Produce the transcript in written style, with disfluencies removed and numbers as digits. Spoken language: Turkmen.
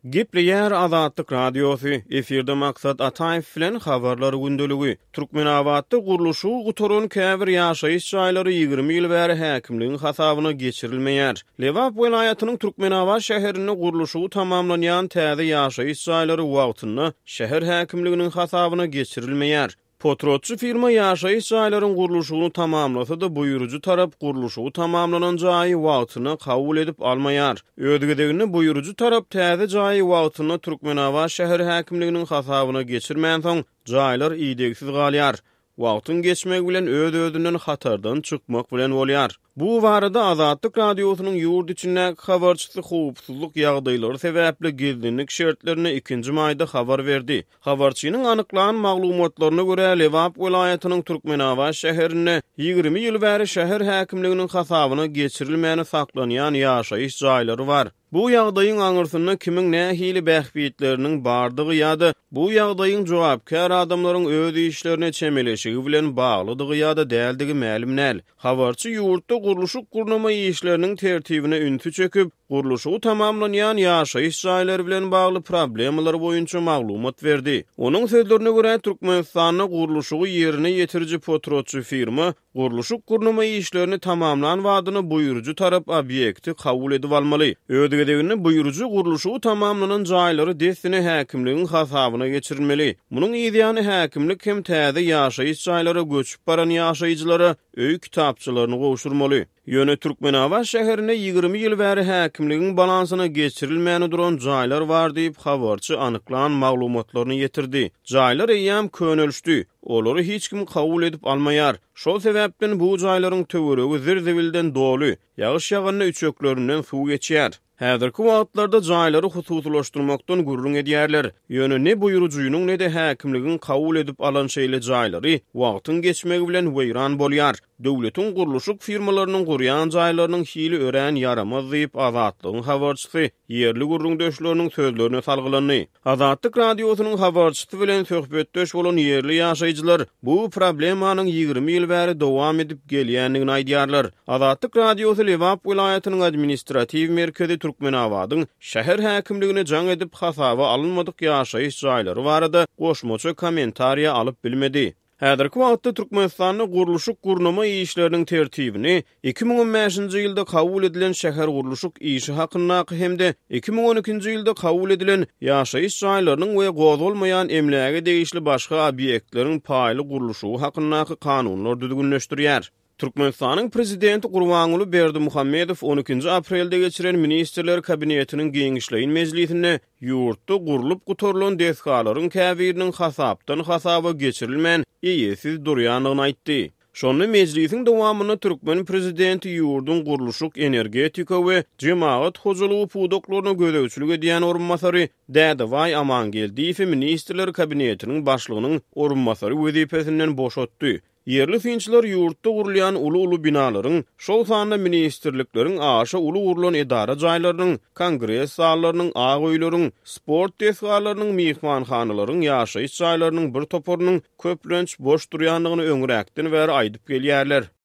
Gepleýär Azatlyk radiosu, efirde maksat Ataýew bilen habarlar gündöligi. Türkmenawatda guruluşy guturun käbir ýaşaýyş jaýlary 20 ýyl bäri häkimligiň hasabyna geçirilmeýär. Lewap welaýatynyň Türkmenawat şäherinde guruluşy tamamlanýan täze ýaşaýyş jaýlary wagtyny şäher häkimliginiň hasabyna geçirilmeýär. Potrotçu firma ýaşaýyş jaýlarynyň guruluşyny tamamlasa da buýruju tarap guruluşy tamamlanan jaýy wagtyny kabul edip almaýar. Ödegedegini buýruju tarap täze jaýy wagtyny Türkmenawat şäher häkimliginiň hasabyna geçirmän soň jaýlar iýdegsiz galýar. Wagtyn geçmek bilen öz-özünden hatardan çykmak bilen bolýar. Bu barada Azatlyk radiosynyň ýurt içindäki habarçysy howpsuzlyk ýagdaýlary sebäpli gizlinlik şertlerine 2-nji maýda habar berdi. Habarçynyň anyklanan maglumatlaryna görä Lewap welaýatynyň Türkmenawat şäherine 20 ýyl bäri şäher häkimliginiň hasabyna geçirilmäni saklanýan ýaşaýyş jaýlary bar. Bu ýagdaýyň aňyrsyna kimiň nähili bähbitleriniň bardygy ýa-da bu ýagdaýyň jogapkär adamlaryň öz işlerine çemeleşigi bilen baglydygy ýa-da däldigi ma'lum näl. Habarçy ýurtda guruluşyk gurnama işleriniň tertibine ünsü çöküp, guruluşy tamamlanýan ýaşaýyş jaýlary bilen bagly problemler boýunça maglumat berdi. Onuň sözlerine görä Türkmenistanyň guruluşy ýerine ýetiriji potrotçu firma guruluşyk gurnama işlerini tamamlan wadyny buýruju tarap obyekti kabul edip almaly. Ödegedegini buýruju guruluşy tamamlanan jaýlary desine häkimligiň hasabyna geçirilmeli. Munyň ýa-da häkimlik hem täze ýaşaýyş jaýlary göçüp baran ýaşaýjylara öý kitapçylaryny gowşurmaly. Ýöne Türkmenawat şäherine 20 ýyl bäri häkimligiň balansyna geçirilmäni duran jaýlar bar diýip habarçy anyklanan maglumatlaryny ýetirdi. Jaýlar eýäm könölüşdi. Olary hiç kim kabul edip almaýar. Şol sebäpden bu jaýlaryň töweregi zirzibilden dolu. Ýagyş ýaganda üçöklerinden suw geçýär. Häzirki wagtlarda jaýlary hususlaşdyrmakdan gurrun edýärler. Ýöne ne buýrujunyň ne de häkimligiň kabul edip alan şeýle jaýlary wagtyn geçmegi bilen weýran bolýar. Döwletiň guruluşyk firmalarynyň gurýan jaýlarynyň hili örän yaramaz diýip Azatlygyň habarçysy ýerli gurrun döşleriniň sözlerine salgylany. Azatlyk radiosynyň habarçysy bilen söhbetdeş bolan ýerli ýaşaýjylar bu problemanyň 20 ýyl bäri dowam edip gelýändigini aýdýarlar. Azatlyk radiosy Lewap welaýatynyň administrativ merkezi Türkmenawatyň şäher häkimligine jaň edip hasaba alınmadyk ýaşaýyş jaýlary barada goşmaça kommentariýa alyp bilmedi. Häzirki wagtda Türkmenistanyň guruluşyk gurnama işleriniň tertibini 2015-nji ýylda kabul edilen şäher guruluşyk işi hakyndaky hemde 2012-nji ýylda kabul edilen ýaşaýyş jaýlarynyň we gozulmaýan emläge degişli başga obyektleriň paýly guruluşy hakyndaky kanunlar düzgünleşdirýär. Türkmenistanyň prezidenti Gurbanuly Berdimuhammedow 12-nji aprelde geçiren ministrler kabinetiniň giňişleýin mejlisinde ýurtda gurulup gutorulan deskalaryň käbiriniň hasapdan hasaba geçirilmän ýeýesiz durýanlygyny aýtdy. Şonu mejlisiň dowamyny Türkmen prezidenti ýurdun guruluşyk energetika we jemaat hojalygy pudoklaryna gödäwçilik edýän orunmasary Dädeway Amangeldiýew ministrler kabinetiniň başlygynyň orunmasary wezipesinden boşatdy. Yerli finçler ýurtda gurulýan uly binalaryň, şol sanda ministrlikleriň aşa uly gurulan edara jaýlarynyň, kongres sallarynyň, aýlarynyň, sport tesgalarynyň, mehmanhanalaryň, ýaşaýyş jaýlarynyň bir toporunyň köplenç boş durýanlygyny öňüräkden bäri aýdyp gelýärler.